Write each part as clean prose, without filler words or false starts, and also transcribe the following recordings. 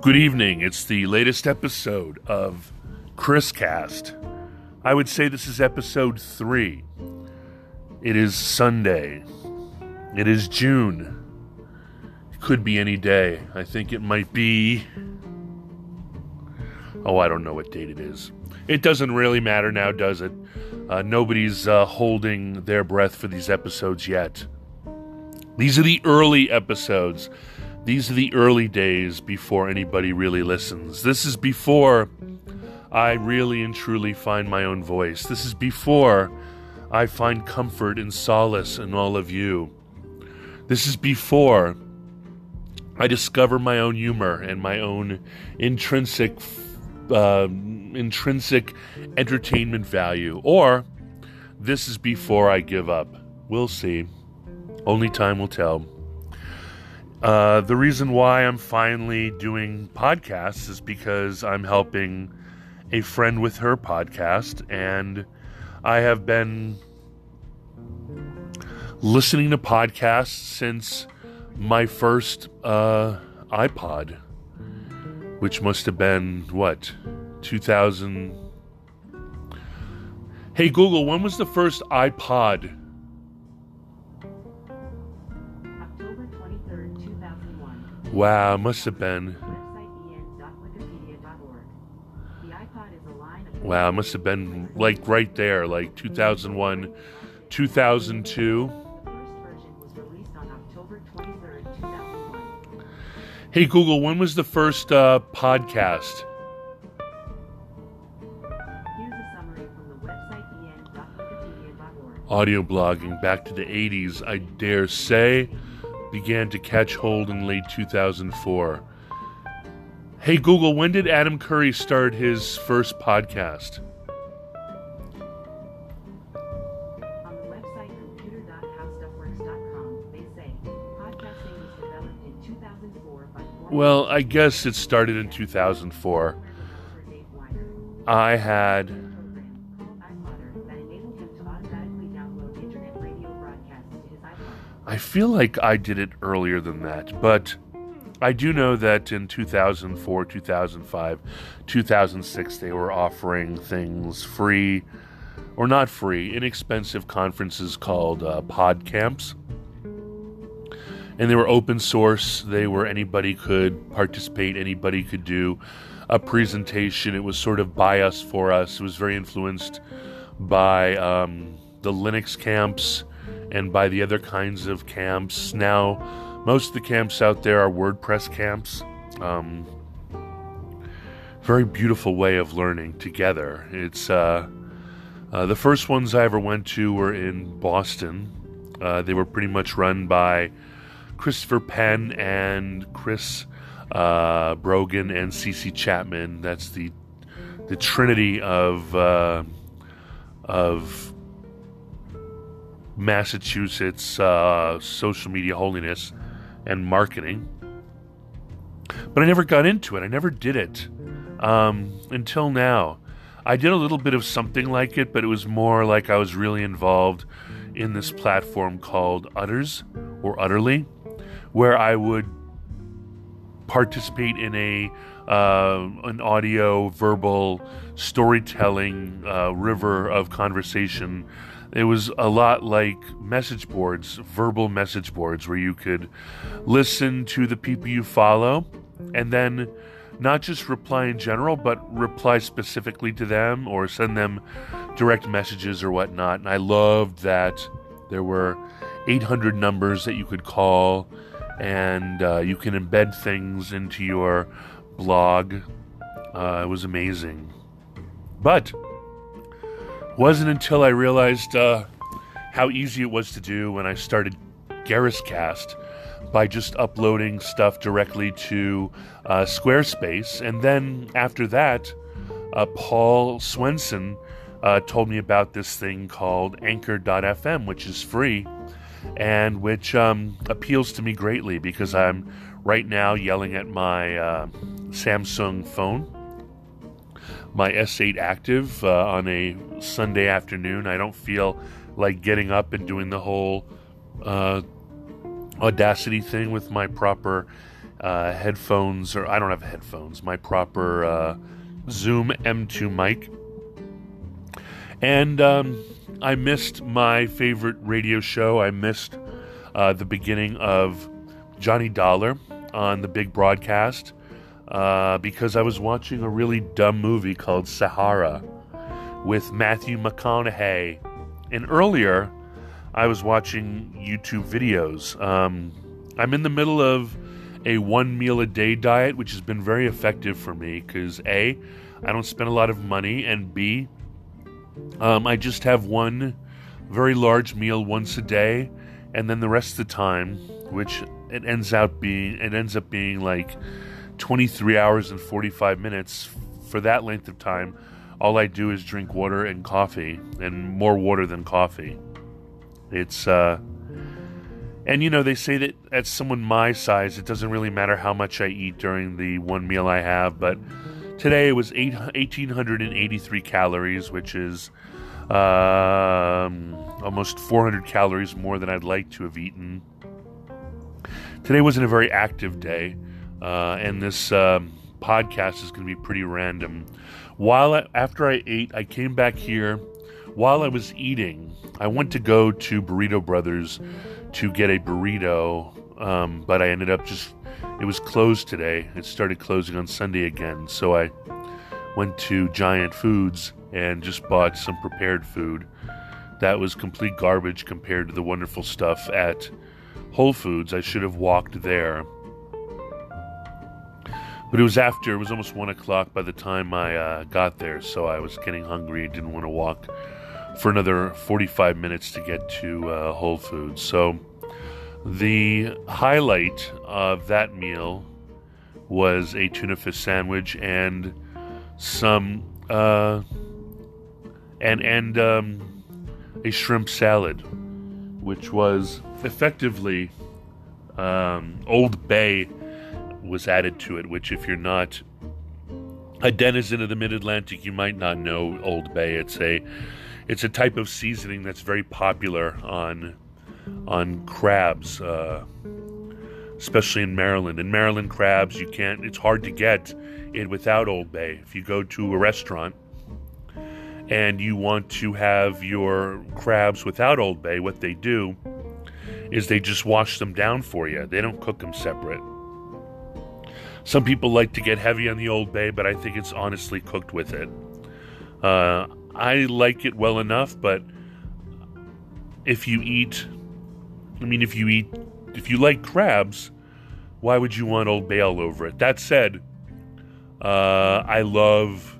Good evening. It's the latest episode of Chris Cast. I would say this is episode 3. It is Sunday. It is June. It could be any day. I think it might be... I don't know what date it is. It doesn't really matter now, does it? Nobody's holding their breath for these episodes yet. These are the early episodes. These are the early days before anybody really listens. This is before I really and truly find my own voice. This is before I find comfort and solace in all of you. This is before I discover my own humor and my own intrinsic entertainment value. Or this is before I give up. We'll see. Only time will tell. The reason why I'm finally doing podcasts is because I'm helping a friend with her podcast, and I have been listening to podcasts since my first iPod, which must have been, 2000... Hey Google, when was the first iPod? Wow, must have been. Wow, must have been like right there, like 2001, 2002. Hey Google, when was the first podcast? Here's a summary from the website en.wikipedia.org. Audio blogging back to the 80s, I dare say, began to catch hold in late 2004. Hey Google, when did Adam Curry start his first podcast? On the website computer.howstuffworks.com, they say podcasting was developed in 2004 by Well, I guess it started in 2004. I had... I feel like I did it earlier than that, but I do know that in 2004, 2005, 2006, they were offering things free, or not free, inexpensive conferences called PodCamps. And they were open source. They were anybody could participate, anybody could do a presentation. It was sort of by us, for us. It was very influenced by the Linux camps and by the other kinds of camps. Now, most of the camps out there are WordPress camps. Very beautiful way of learning together. It's the first ones I ever went to were in Boston. They were pretty much run by Christopher Penn and Chris Brogan and CC Chapman. That's the trinity of Massachusetts social media holiness and marketing. But I never got into it. I never did it until now. I did a little bit of something like it, but it was more like I was really involved in this platform called Utters or Utterly, where I would participate in an audio, verbal, storytelling river of conversation. It was a lot like message boards, verbal message boards, where you could listen to the people you follow and then not just reply in general, but reply specifically to them or send them direct messages or whatnot. And I loved that there were 800 numbers that you could call, and you can embed things into your blog. It was amazing. But wasn't until I realized how easy it was to do when I started GarrusCast by just uploading stuff directly to Squarespace. And then after that, Paul Swenson told me about this thing called Anchor.fm, which is free and which appeals to me greatly because I'm right now yelling at my Samsung phone, my S8 Active, on a Sunday afternoon. I don't feel like getting up and doing the whole Audacity thing with my proper headphones, or I don't have headphones, my proper Zoom M2 mic. And I missed my favorite radio show. I missed the beginning of Johnny Dollar on the big broadcast because I was watching a really dumb movie called Sahara with Matthew McConaughey. And earlier, I was watching YouTube videos. I'm in the middle of a 1 meal a day diet, which has been very effective for me because A, I don't spend a lot of money, and B, I just have one very large meal once a day, and then the rest of the time, which it ends up being like 23 hours and 45 minutes. For that length of time, all I do is drink water and coffee, and more water than coffee. It's and they say that at someone my size, it doesn't really matter how much I eat during the one meal I have, but today it was 1,883 calories, which is almost 400 calories more than I'd like to have eaten. Today wasn't a very active day, and this podcast is going to be pretty random. After I ate, I came back here. While I was eating, I went to go to Burrito Brothers to get a burrito, but I ended up it was closed today. It started closing on Sunday again, so I went to Giant Foods and just bought some prepared food. That was complete garbage compared to the wonderful stuff at Whole Foods. I should have walked there. But it was almost 1 o'clock by the time I got there, so I was getting hungry, didn't want to walk for another 45 minutes to get to Whole Foods. So the highlight of that meal was a tuna fish sandwich and some a shrimp salad, which was effectively Old Bay was added to it, which if you're not a denizen of the Mid-Atlantic, you might not know Old Bay. It's a type of seasoning that's very popular on crabs, especially in Maryland. In Maryland, crabs, it's hard to get it without Old Bay. If you go to a restaurant and you want to have your crabs without Old Bay, what they do is they just wash them down for you. They don't cook them separate. Some people like to get heavy on the Old Bay, but I think it's honestly cooked with it. I like it well enough, but if you like crabs, why would you want Old Bay all over it? That said, I love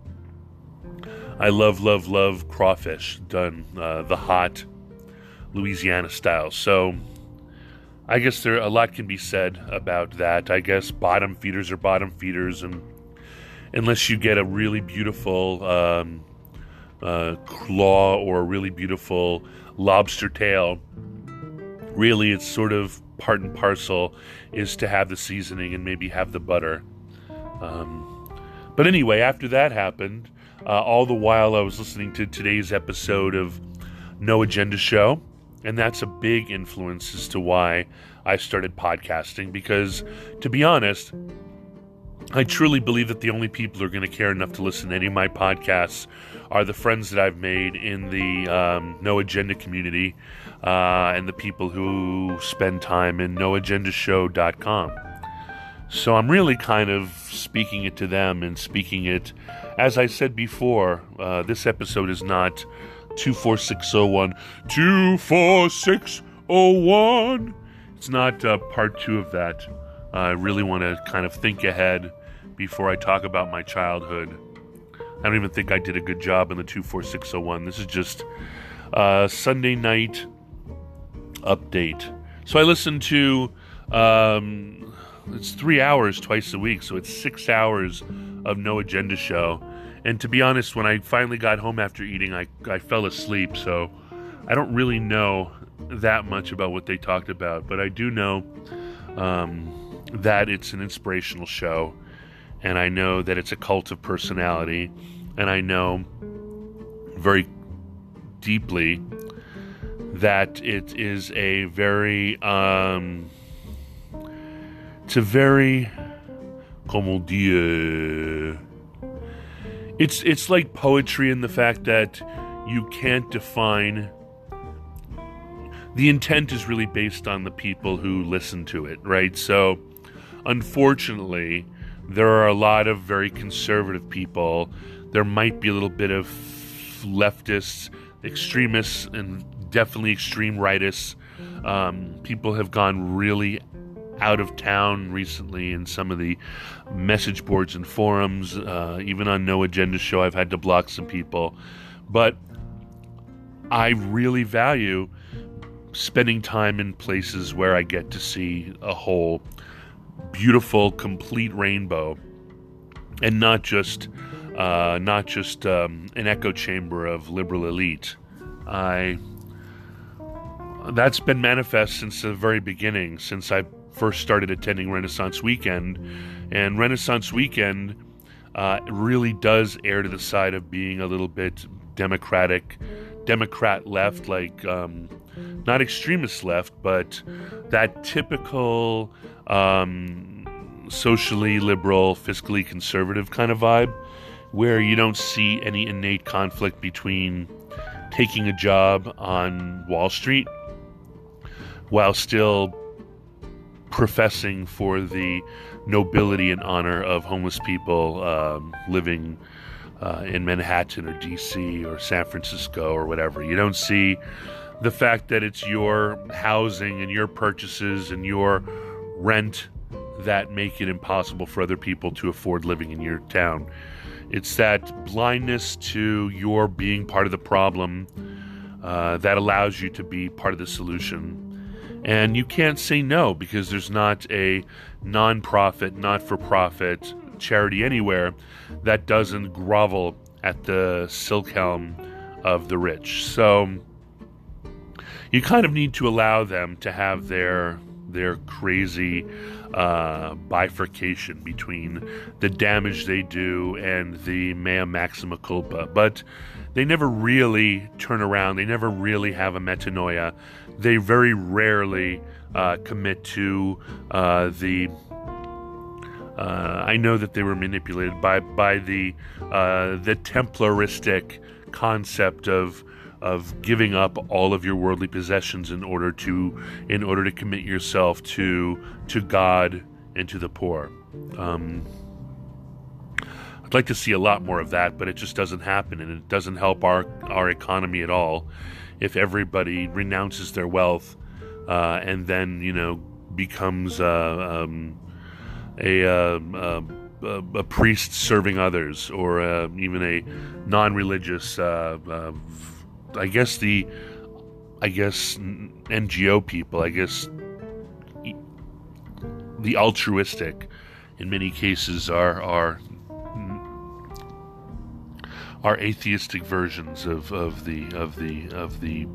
crawfish done the hot Louisiana style. So I guess a lot can be said about that. I guess bottom feeders are bottom feeders, and unless you get a really beautiful claw or a really beautiful lobster tail, really it's sort of part and parcel is to have the seasoning and maybe have the butter. But anyway, after that happened, all the while I was listening to today's episode of No Agenda Show, and that's a big influence as to why I started podcasting, because, to be honest, I truly believe that the only people who are going to care enough to listen to any of my podcasts are the friends that I've made in the No Agenda community and the people who spend time in noagendashow.com. So I'm really kind of speaking it to them and speaking it, as I said before, this episode is not 24601. 24601. It's not part 2 of that. I really want to kind of think ahead before I talk about my childhood. I don't even think I did a good job in the 24601. This is just Sunday night update. So I listen to, it's 3 hours twice a week, so it's 6 hours of No Agenda Show. And to be honest, when I finally got home after eating, I fell asleep, so I don't really know that much about what they talked about. But I do know that it's an inspirational show, and I know that it's a cult of personality, and I know very deeply that it is a very It's a very, comment dire, it's like poetry in the fact that you can't define. The intent is really based on the people who listen to it, right? So, unfortunately, there are a lot of very conservative people. There might be a little bit of leftists, extremists, and definitely extreme rightists. People have gone really out of town recently in some of the message boards and forums. Even on No Agenda Show, I've had to block some people. But I really value spending time in places where I get to see a whole beautiful, complete rainbow, and not just an echo chamber of liberal elite. That's been manifest since the very beginning, since I first started attending Renaissance Weekend, and Renaissance Weekend really does err to the side of being a little bit Democrat left, like not extremist left, but that typical socially liberal, fiscally conservative kind of vibe, where you don't see any innate conflict between taking a job on Wall Street while still professing for the nobility and honor of homeless people living in Manhattan or DC or San Francisco or whatever. You don't see the fact that it's your housing and your purchases and your rent that make it impossible for other people to afford living in your town. It's that blindness to your being part of the problem that allows you to be part of the solution. And you can't say no, because there's not a non-profit, not-for-profit charity anywhere that doesn't grovel at the silk helm of the rich. So you kind of need to allow them to have their crazy bifurcation between the damage they do and the mea maxima culpa. But they never really turn around. They never really have a metanoia. They very rarely commit to the... I know that they were manipulated by the Templaristic concept of giving up all of your worldly possessions in order to commit yourself to God and to the poor. I'd like to see a lot more of that, but it just doesn't happen, and it doesn't help our economy at all if everybody renounces their wealth and then becomes a priest serving others, or even a non-religious. I guess NGO people. I guess the altruistic, in many cases, are atheistic versions of the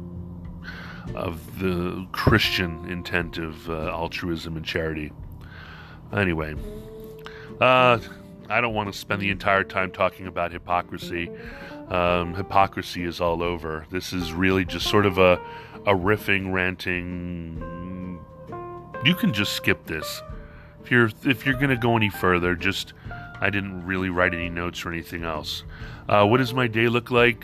Christian intent of altruism and charity. Anyway, I don't want to spend the entire time talking about hypocrisy. Hypocrisy is all over. This is really just sort of a riffing, ranting. You can just skip this. If you're gonna go any further, I didn't really write any notes or anything else. What does my day look like?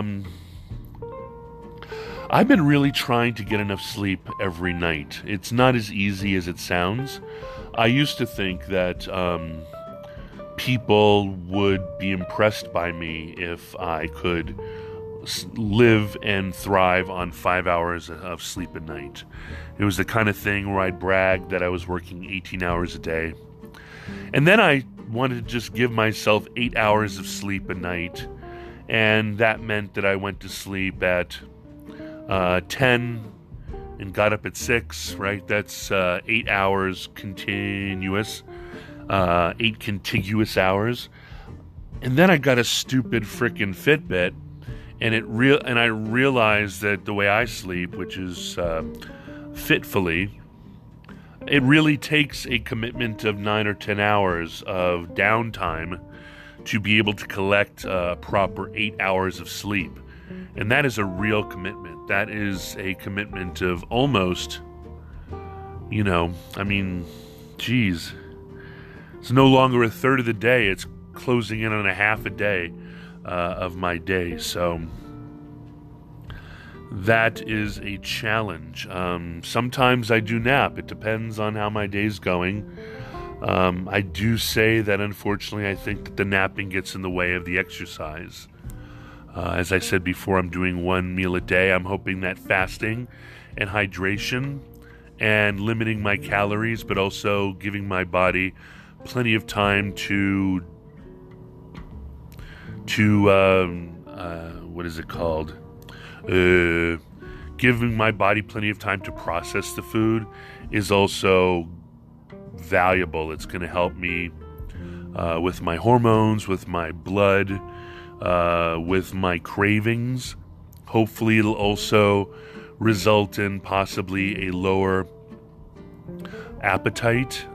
I've been really trying to get enough sleep every night. It's not as easy as it sounds. I used to think that people would be impressed by me if I could live and thrive on 5 hours of sleep a night. It was the kind of thing where I'd brag that I was working 18 hours a day. And then I wanted to just give myself 8 hours of sleep a night. And that meant that I went to sleep at 10 and got up at 6, right? That's 8 hours continuous, 8 contiguous hours. And then I got a stupid frickin' Fitbit, and I realized that the way I sleep, which is fitfully, it really takes a commitment of 9 or 10 hours of downtime to be able to collect proper 8 hours of sleep. And that is a real commitment. That is a commitment of almost, geez, it's no longer a third of the day. It's closing in on a half a day of my day. So that is a challenge. Sometimes I do nap. It depends on how my day's going. I do say that, unfortunately, I think that the napping gets in the way of the exercise. As I said before, I'm doing one meal a day. I'm hoping that fasting and hydration and limiting my calories, but also giving my body plenty of time to what is it called? Giving my body plenty of time to process the food is also valuable. It's going to help me with my hormones, with my blood, with my cravings. Hopefully it'll also result in possibly a lower appetite.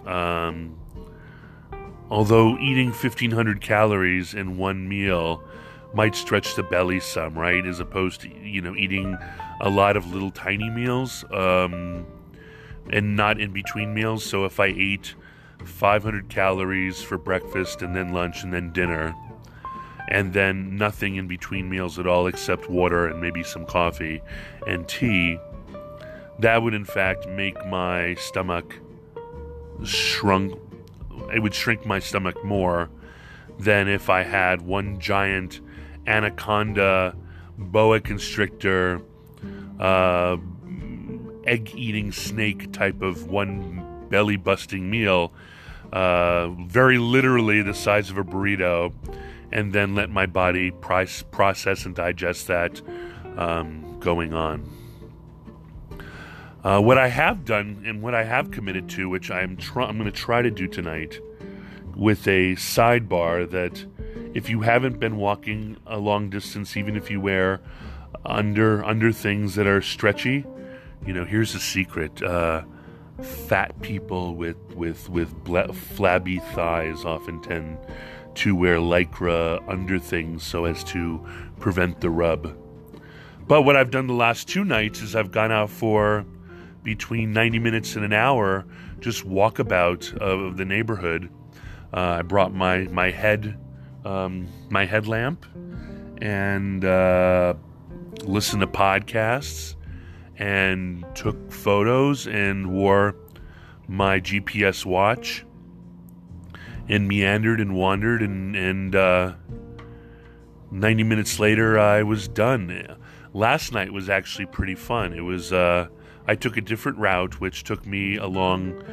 Although eating 1,500 calories in one meal might stretch the belly some, right? As opposed to, eating a lot of little tiny meals and not in between meals. So if I ate 500 calories for breakfast and then lunch and then dinner, and then nothing in between meals at all except water and maybe some coffee and tea, that would in fact make my stomach shrunk. It would shrink my stomach more than if I had one giant anaconda, boa constrictor, egg-eating snake type of one belly-busting meal, very literally the size of a burrito, and then let my body process and digest that going on. What I have done and what I have committed to, which I'm going to try to do tonight, with a sidebar that if you haven't been walking a long distance, even if you wear under things that are stretchy, here's a secret: fat people with flabby thighs often tend to wear Lycra under things so as to prevent the rub. But what I've done the last 2 nights is I've gone out for between 90 minutes and an hour, just walkabout of the neighborhood. I brought my headlamp and listened to podcasts and took photos and wore my GPS watch and meandered and wandered and 90 minutes later I was done. Last night was actually pretty fun. It was I took a different route, which took me along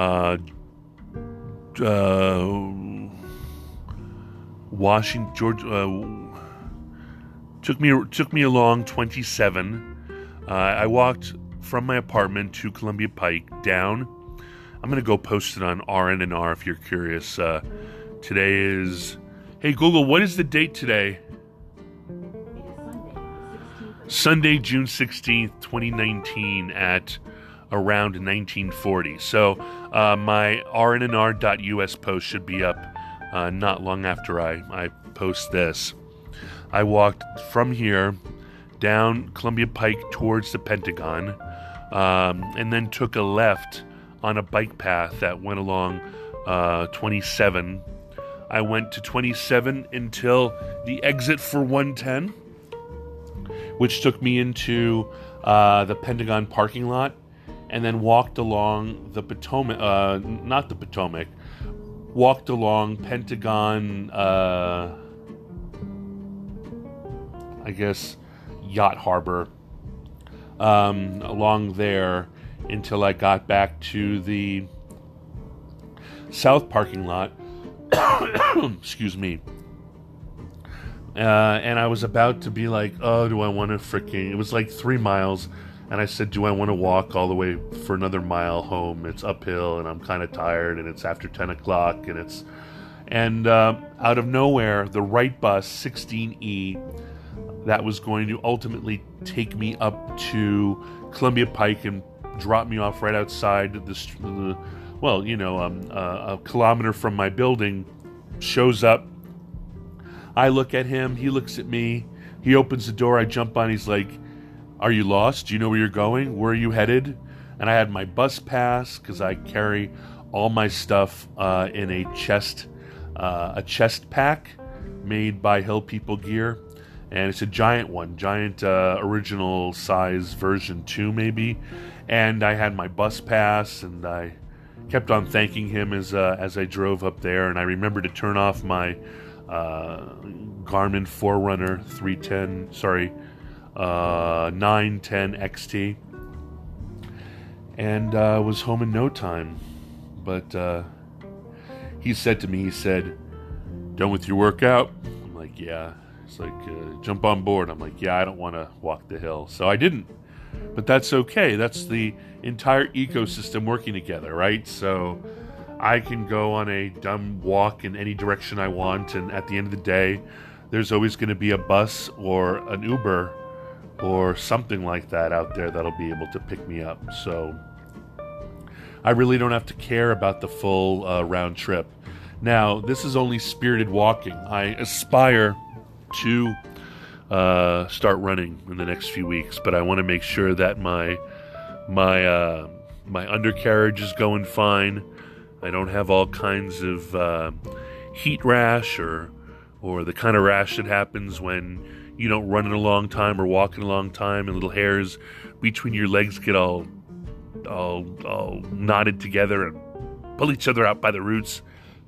Washington, Georgia. Took me along 27. I walked from my apartment to Columbia Pike down. I'm gonna go post it on RN&R if you're curious. Today is. Hey Google, what is the date today? Sunday, June 16th, 2019 at around 1940. So my rnr.us post should be up not long after I post this. I walked from here down Columbia Pike towards the Pentagon and then took a left on a bike path that went along 27. I went to 27 until the exit for 110, which took me into the Pentagon parking lot, and then walked along the Potomac, not the Potomac, walked along Pentagon, I guess, Yacht Harbor, along there until I got back to the south parking lot. Excuse me. And I was about to be like, oh, do I want to freaking... It was like 3 miles, and I said, do I want to walk all the way for another mile home? It's uphill, and I'm kind of tired, and it's after 10 o'clock, and it's... And out of nowhere, the right bus, 16E, that was going to ultimately take me up to Columbia Pike and drop me off right outside a kilometer from my building, shows up. I look at him, he looks at me, he opens the door, I jump on, he's like, are you lost? Do you know where you're going? Where are you headed? and I had my bus pass because I carry all my stuff in a chest pack made by Hill People Gear, and it's a giant one, original size version 2 maybe. And I had my bus pass, and I kept on thanking him as I drove up there. And I remembered to turn off my Garmin Forerunner 910 XT, and was home in no time. But he said to me, "Done with your workout?" I'm like, "Yeah." It's like, "Jump on board." I'm like, "Yeah, I don't want to walk the hill." So I didn't. But that's okay. That's the entire ecosystem working together, right? So I can go on a dumb walk in any direction I want, and at the end of the day, there's always going to be a bus or an Uber or something like that out there that'll be able to pick me up. So I really don't have to care about the full round trip. Now, this is only spirited walking. I aspire to start running in the next few weeks, but I want to make sure that my undercarriage is going fine. I don't have all kinds of heat rash or the kind of rash that happens when you don't run in a long time or walk in a long time and little hairs between your legs get all knotted together and pull each other out by the roots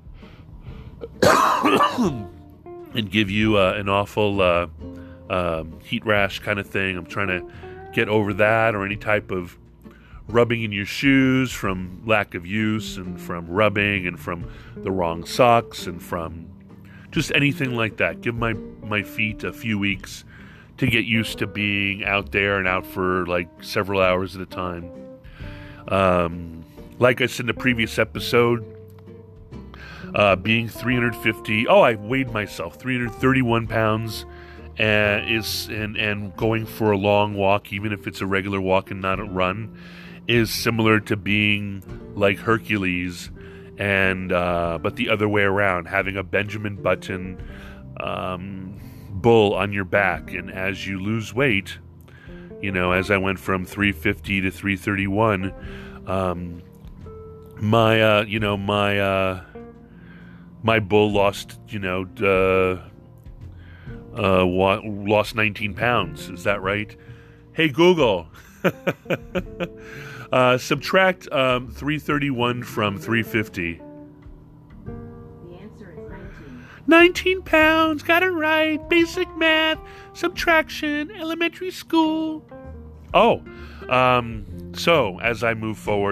and give you an awful heat rash kind of thing. I'm trying to get over that, or any type of rubbing in your shoes from lack of use, and from rubbing, and from the wrong socks, and from just anything like that. Give my feet a few weeks to get used to being out there and out for like several hours at a time. Like I said in the previous episode, being 350, I weighed myself, 331 pounds, and going for a long walk, even if it's a regular walk and not a run, is similar to being like Hercules, and but the other way around, having a Benjamin Button bull on your back. And as you lose weight, as I went from 350 to 331, my bull lost, lost 19 pounds. Is that right? Hey, Google, subtract 331 from 350. The answer is 19. 19 pounds. Got it right. Basic math, subtraction, elementary school. So as I move forward,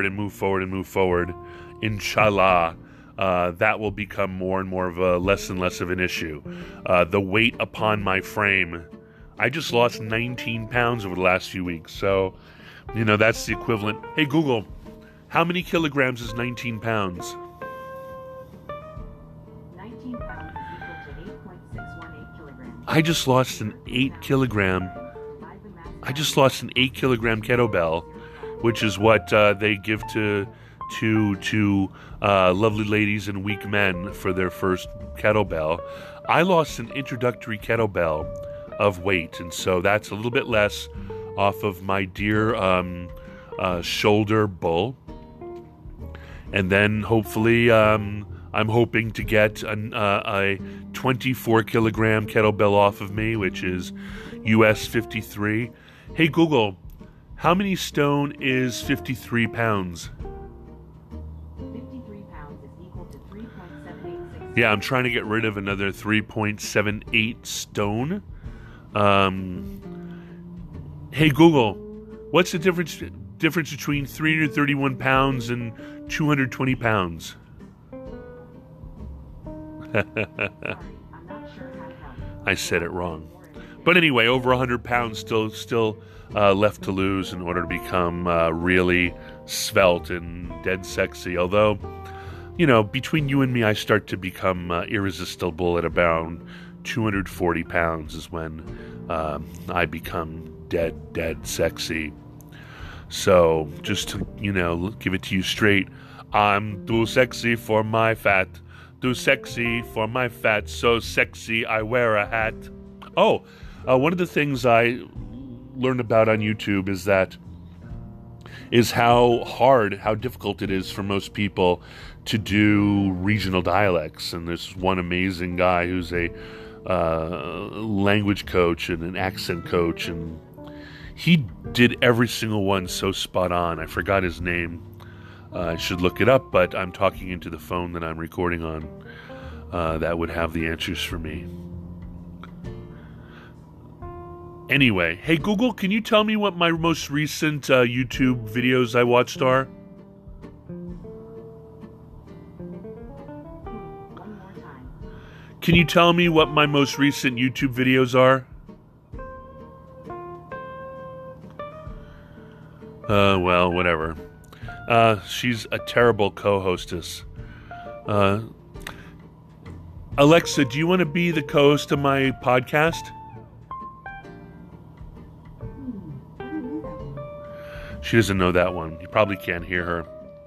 inshallah, that will become more and more of less and less of an issue. The weight upon my frame. I just lost 19 pounds over the last few weeks. So, that's the equivalent. Hey, Google, how many kilograms is 19 pounds? 19 pounds is equal to 8.618 kilograms. I just lost an 8 kilogram kettlebell, which is what they give to lovely ladies and weak men for their first kettlebell. I lost an introductory kettlebell of weight, and so that's a little bit less off of my dear shoulder bull. And then hopefully I'm hoping to get a 24 kilogram kettlebell off of me, which is US 53. Hey Google, how many stone is 53 pounds? 53 pounds is equal to 3.786. Yeah, I'm trying to get rid of another 3.78 stone. Hey Google, what's the difference between 331 pounds and 220 pounds? Sorry, I'm not sure how to help. I said it wrong. But anyway, over 100 pounds still left to lose in order to become really svelte and dead sexy. Although, between you and me, I start to become irresistible at about 240 pounds is when I become dead sexy. So just to, give it to you straight, I'm too sexy for my fat. Too sexy for my fat. So sexy I wear a hat. One of the things I learned about on YouTube is that is how difficult it is for most people to do regional dialects. And there's one amazing guy who's a language coach and an accent coach, and he did every single one so spot on. I forgot his name. I should look it up, but I'm talking into the phone that I'm recording on. That would have the answers for me. Anyway, hey Google, can you tell me what my most recent YouTube videos I watched are? One more time. Can you tell me what my most recent YouTube videos are? Well, whatever. She's a terrible co-hostess. Alexa, do you want to be the co-host of my podcast? I don't know that one. She doesn't know that one. You probably can't hear her.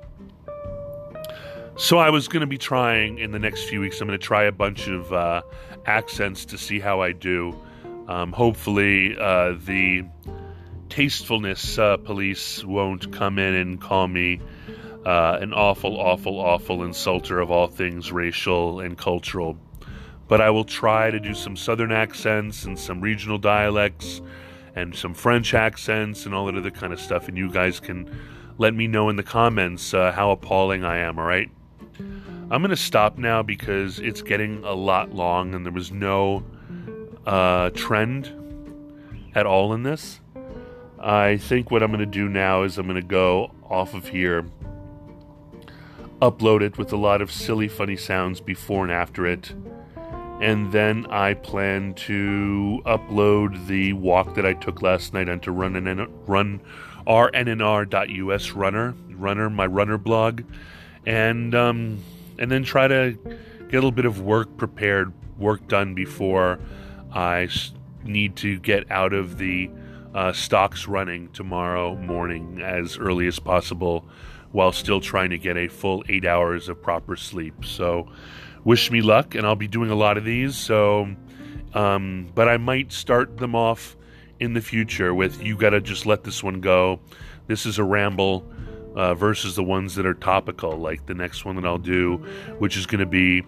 So I was going to be trying in the next few weeks, I'm going to try a bunch of accents to see how I do. Hopefully the tastefulness police won't come in and call me an awful insulter of all things racial and cultural. But I will try to do some southern accents and some regional dialects and some French accents and all that other kind of stuff. And you guys can let me know in the comments how appalling I am, all right? I'm going to stop now because it's getting a lot long and there was no trend at all in this. I think what I'm going to do now is I'm going to go off of here, upload it with a lot of silly, funny sounds before and after it, and then I plan to upload the walk that I took last night onto rnnr.us runner, my runner blog, and then try to get a little bit of work done before I need to get out of the stocks running tomorrow morning as early as possible, while still trying to get a full 8 hours of proper sleep. So wish me luck, and I'll be doing a lot of these. So, but I might start them off in the future with, you gotta just let this one go. This is a ramble versus the ones that are topical, like the next one that I'll do, which is going to be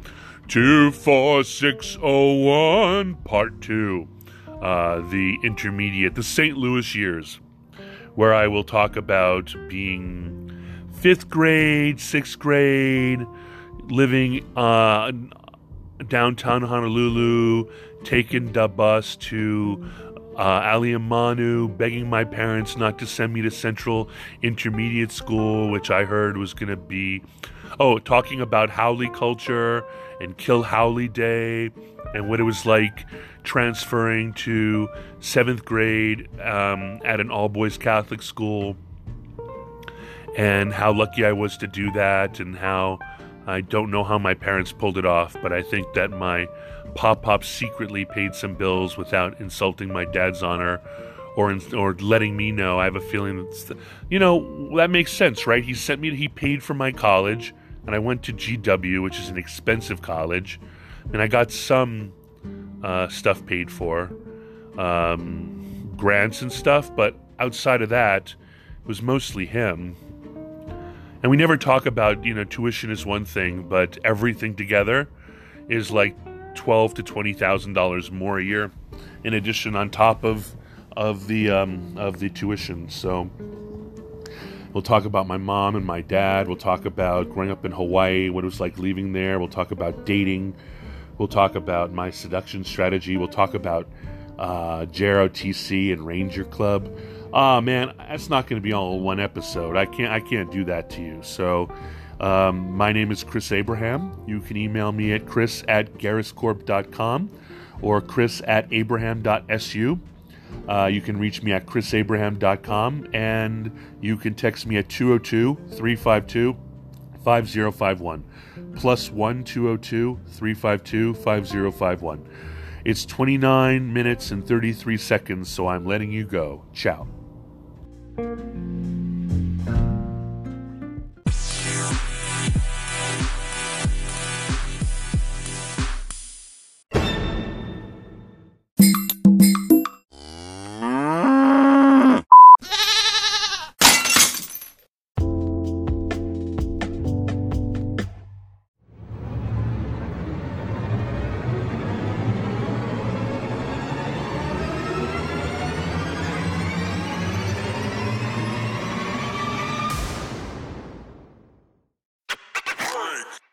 24601 Part 2, the intermediate, the St. Louis years, where I will talk about being 5th grade, 6th grade, living downtown Honolulu, taking the bus to Aliamanu, begging my parents not to send me to Central Intermediate School, which I heard was going to be, talking about Howley culture and Kill Howley Day and what it was like transferring to 7th grade at an all-boys Catholic school, and how lucky I was to do that, and how I don't know how my parents pulled it off, but I think that my Pop secretly paid some bills without insulting my dad's honor or letting me know. I have a feeling that's, that makes sense, right? He paid for my college, and I went to GW, which is an expensive college, and I got some stuff paid for, grants and stuff, but outside of that, it was mostly him. And we never talk about, tuition is one thing, but everything together is like $12,000 to $20,000 more a year, in addition on top of the tuition. So we'll talk about my mom and my dad. We'll talk about growing up in Hawaii, what it was like leaving there. We'll talk about dating. We'll talk about my seduction strategy. We'll talk about JROTC and Ranger Club. Man, that's not going to be all in one episode. I can't do that to you. So my name is Chris Abraham. You can email me at chris@garriscorp.com or chris@abraham.su. You can reach me at chrisabraham.com, and you can text me at 202-352-5051. +1 202-352-5051. It's 29 minutes and 33 seconds, so I'm letting you go. Ciao. break.